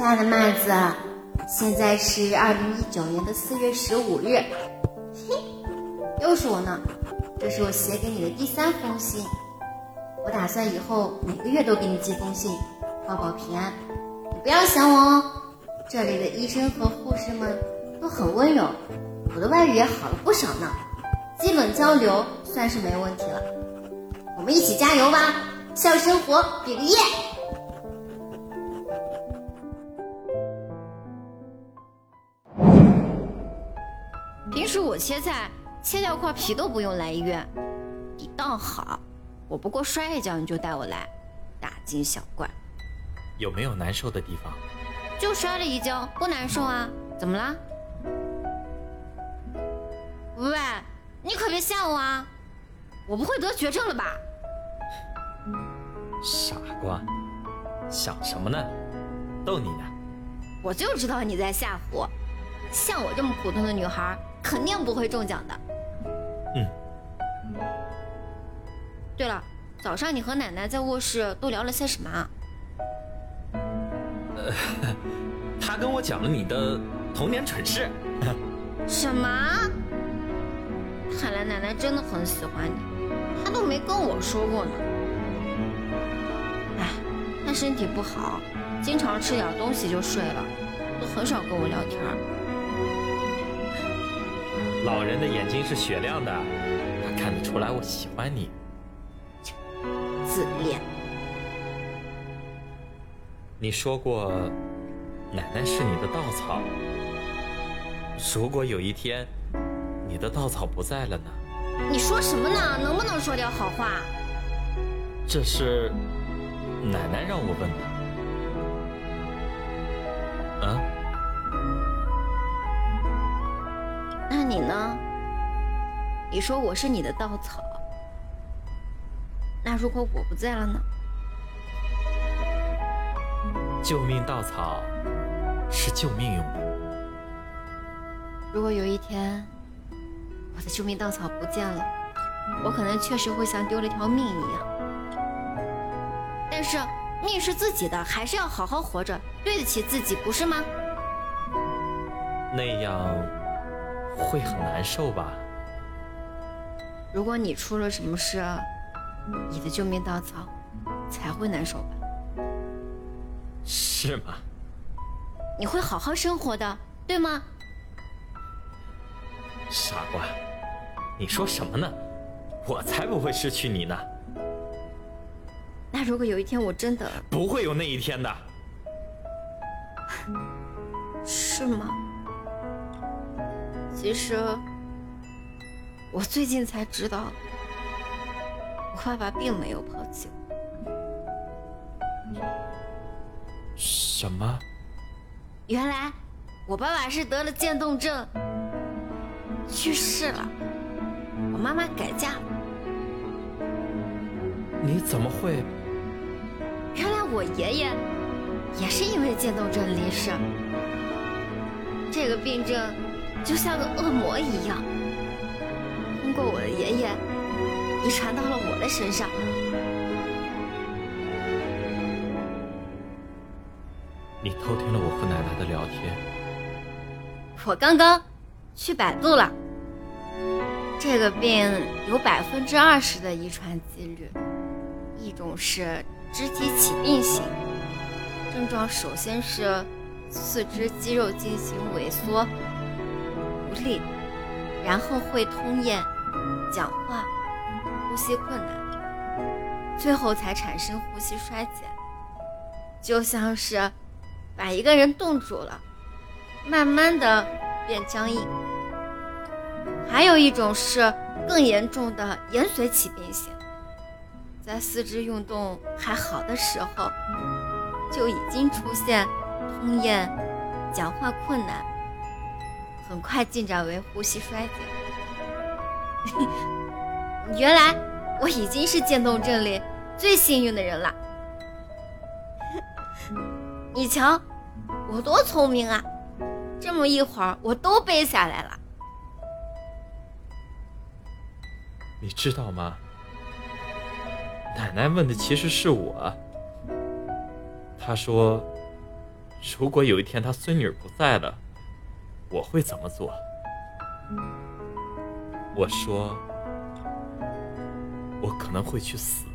亲爱的麦子，现在是2019年的4月15日。嘿，又是我呢，这是我写给你的第3封信。我打算以后每个月都给你寄封信，报报平安。你不要想我哦，这里的医生和护士们都很温柔，我的外语也好了不少呢，基本交流算是没问题了。我们一起加油吧，笑生活，比个耶！ 平时我切菜切掉块皮都不用来医院，你倒好，我不过摔一跤你就带我来，大惊小怪。 有没有难受的地方？ 就摔了一跤，不难受啊？怎么啦？喂，你可别吓我啊！我不会得绝症了吧？ 傻瓜，想什么呢？逗你呢。 我就知道你在吓唬我，像我这么普通的女孩肯定不会中奖的。对了，早上你和奶奶在卧室都聊了些什么啊？ 他跟我讲了你的童年蠢事。 什么？看来奶奶真的很喜欢你，她都没跟我说过呢。哎，她身体不好，经常吃点东西就睡了，都很少跟我聊天。 老人的眼睛是雪亮的，他看得出来我喜欢你。 自恋。 你说过奶奶是你的稻草，如果有一天你的稻草不在了呢？ 你说什么呢？能不能说点好话？ 这是奶奶让我问的。啊？ 那你呢？你说我是你的稻草，那如果我不在了呢？ 救命稻草是救命用的。 如果有一天我的救命稻草不见了，我可能确实会像丢了条命一样。但是命是自己的，还是要好好活着，对得起自己，不是吗？ 那样会很难受吧？ 如果你出了什么事，你的救命稻草才会难受吧？ 是吗？ 你会好好生活的，对吗？ 傻瓜，你说什么呢？我才不会失去你呢。 那如果有一天我真的…… 不会有那一天的。 是吗？其实我最近才知道，我爸爸并没有抛弃我。 什么？ 原来我爸爸是得了渐冻症，去世了。我妈妈改嫁了。 你怎么会？ 原来我爷爷也是因为渐冻症离世。这个病症就像个恶魔一样，通过我的爷爷遗传到了我的身上。 你偷听了我和奶奶的聊天。 我刚刚去百度了，这个病有20%的遗传几率，一种是肢体起病型，症状首先是四肢肌肉进行萎缩无力，然后会通咽、讲话、呼吸困难，最后才产生呼吸衰竭，就像是把一个人冻住了，慢慢的变僵硬。还有一种是更严重的延髓起病型，在四肢运动还好的时候，就已经出现通咽、讲话困难，很快进展为呼吸衰竭。原来我已经是渐冻症里最幸运的人了。你瞧，我多聪明啊！这么一会儿我都背下来了。 你知道吗？奶奶问的其实是我。她说， 如果有一天他孙女不在了，我会怎么做？我说，我可能会去死。